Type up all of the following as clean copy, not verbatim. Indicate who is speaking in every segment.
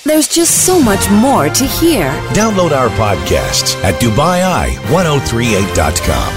Speaker 1: There's just so much more to hear.
Speaker 2: Download our podcasts at DubaiI1038.com.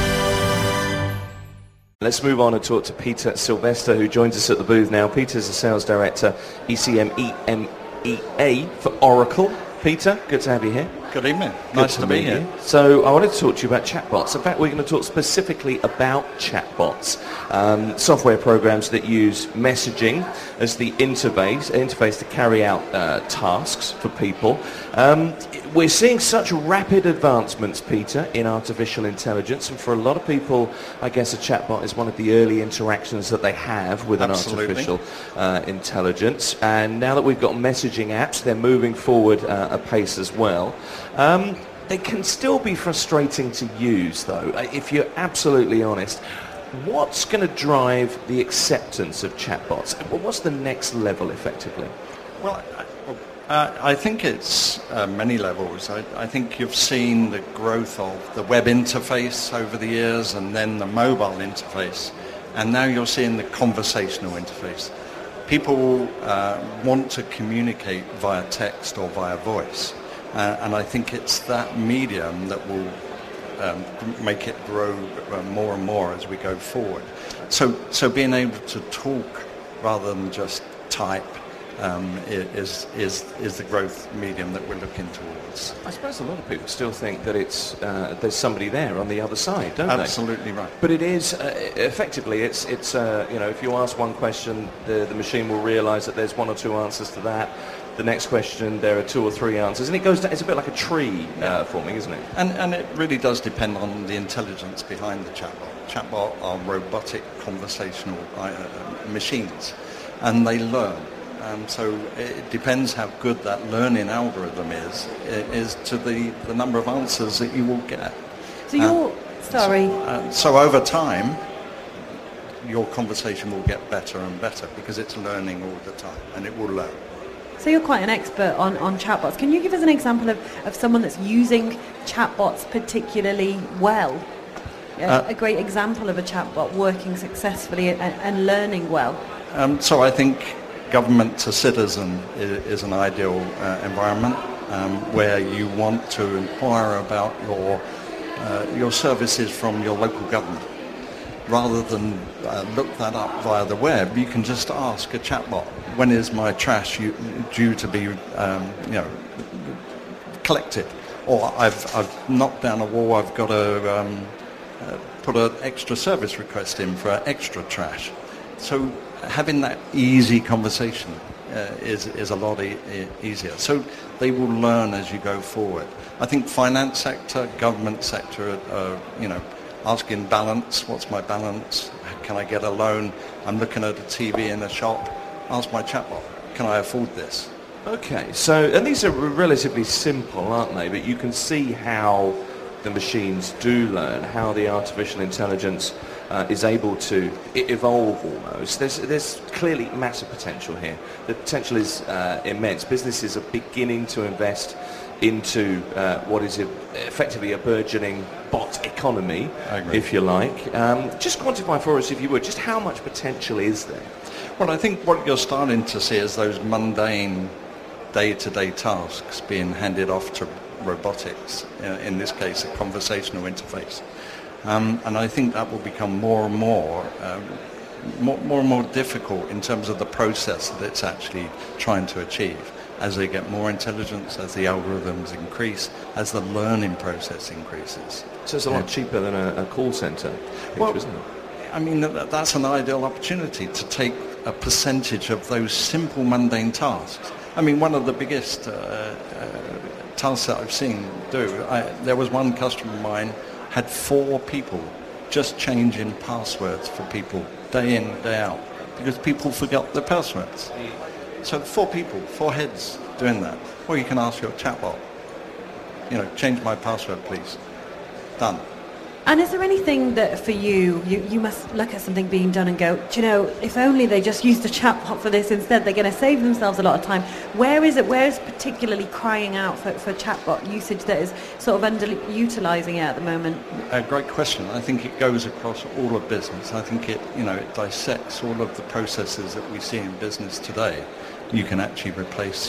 Speaker 3: Let's move on and talk to Peter Sylvester, who joins us at the booth now. Peter's the Sales Director, ECM EMEA for Oracle. Peter, good to have you here.
Speaker 4: Good evening. Nice to be here.
Speaker 3: So I wanted to talk to you about chatbots. In fact, we're going to talk specifically about chatbots, software programs that use messaging as the interface to carry out tasks for people. We're seeing such rapid advancements, Peter, in artificial intelligence, and for a lot of people, I guess a chatbot is one of the early interactions that they have with an artificial intelligence. And now that we've got messaging apps, they're moving forward apace as well. They can still be frustrating to use, though, if you're absolutely honest. What's going to drive the acceptance of chatbots? What's the next level, effectively?
Speaker 4: Well, I think it's many levels. I think you've seen the growth of the web interface over the years and then the mobile interface. And now you're seeing the conversational interface. People want to communicate via text or via voice. And I think it's that medium that will make it grow more and more as we go forward. So being able to talk rather than just type is the growth medium that we're looking towards.
Speaker 3: I suppose a lot of people still think that it's there's somebody there on the other side, don't they?
Speaker 4: Absolutely right.
Speaker 3: But it is effectively it's if you ask one question, the machine will realise that there's one or two answers to that. The next question, there are two or three answers, and it goes down, it's a bit like a tree forming, isn't it? And
Speaker 4: it really does depend on the intelligence behind the chatbot. Chatbot are robotic conversational machines, and they learn. So it depends how good that learning algorithm is to the number of answers that you will get.
Speaker 5: So
Speaker 4: so over time, your conversation will get better and better because it's learning all the time, and it will learn.
Speaker 5: So you're quite an expert on chatbots. Can you give us an example of someone that's using chatbots particularly well? A great example of a chatbot working successfully and learning well.
Speaker 4: So I think government to citizen is an ideal environment where you want to inquire about your services from your local government. Rather than look that up via the web, you can just ask a chatbot, when is my trash due to be collected? Or I've knocked down a wall, I've got to put an extra service request in for extra trash. So having that easy conversation is a lot easier. So they will learn as you go forward. I think finance sector, government sector, asking balance, what's my balance? Can I get a loan? I'm looking at a TV in a shop. Ask my chatbot, can I afford this?
Speaker 3: Okay, and these are relatively simple, aren't they? But you can see how the machines do learn, how the artificial intelligence is able to evolve almost. There's clearly massive potential here. The potential is immense. Businesses are beginning to invest into what is effectively a burgeoning bot economy, if you like. Just quantify for us, if you would, just how much potential is there?
Speaker 4: Well, I think what you're starting to see is those mundane day-to-day tasks being handed off to robotics, in this case a conversational interface. And I think that will become more and more difficult in terms of the process that it's actually trying to achieve. As they get more intelligence, as the algorithms increase, as the learning process increases.
Speaker 3: So it's a lot cheaper than a call centre, isn't it?
Speaker 4: I mean, that's an ideal opportunity to take a percentage of those simple, mundane tasks. I mean, one of the biggest tasks that I've seen there was one customer of mine had 4 people just changing passwords for people day in, day out, because people forgot their passwords. So 4 people, 4 heads doing that. Or you can ask your chatbot, change my password, please. Done.
Speaker 5: And is there anything that for you must look at something being done and go, do you know, if only they just used a chatbot for this instead, they're going to save themselves a lot of time. Where is particularly crying out for chatbot usage that is sort of underutilising it at the moment?
Speaker 4: A great question. I think it goes across all of business. I think it dissects all of the processes that we see in business today. You can actually replace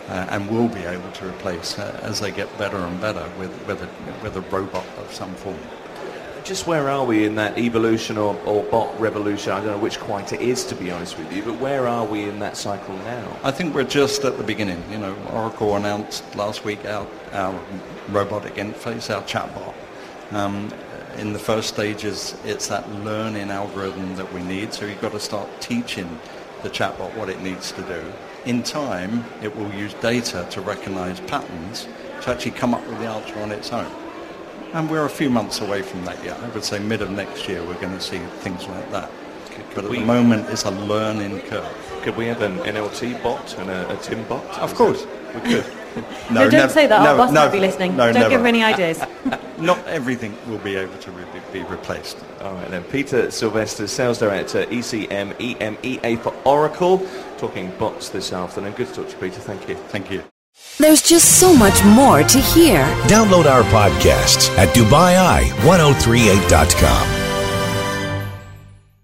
Speaker 4: and will be able to replace as they get better and better with a robot of some form.
Speaker 3: Just where are we in that evolution or bot revolution? I don't know which quite it is, to be honest with you, but where are we in that cycle now?
Speaker 4: I think we're just at the beginning. Oracle announced last week our robotic interface, our chatbot. In the first stages, it's that learning algorithm that we need, so you've got to start teaching the chatbot what it needs to do. In time, it will use data to recognize patterns to actually come up with the answer on its own. And we're a few months away from that yet. I would say mid of next year we're going to see things like that. But at the moment it's a learning curve.
Speaker 3: Could we have an NLT bot and a TIM bot?
Speaker 4: Of course.
Speaker 3: We could.
Speaker 5: No, don't say that. Our boss might be listening.
Speaker 4: No,
Speaker 5: don't give her any ideas.
Speaker 4: Not everything will be able to be replaced.
Speaker 3: All right then. Peter Sylvester, Sales Director, ECM EMEA for Oracle, talking bots this afternoon. Good to talk to you, Peter. Thank you.
Speaker 4: Thank you.
Speaker 1: There's just so much more to hear.
Speaker 2: Download our podcasts at DubaiEye1038.com.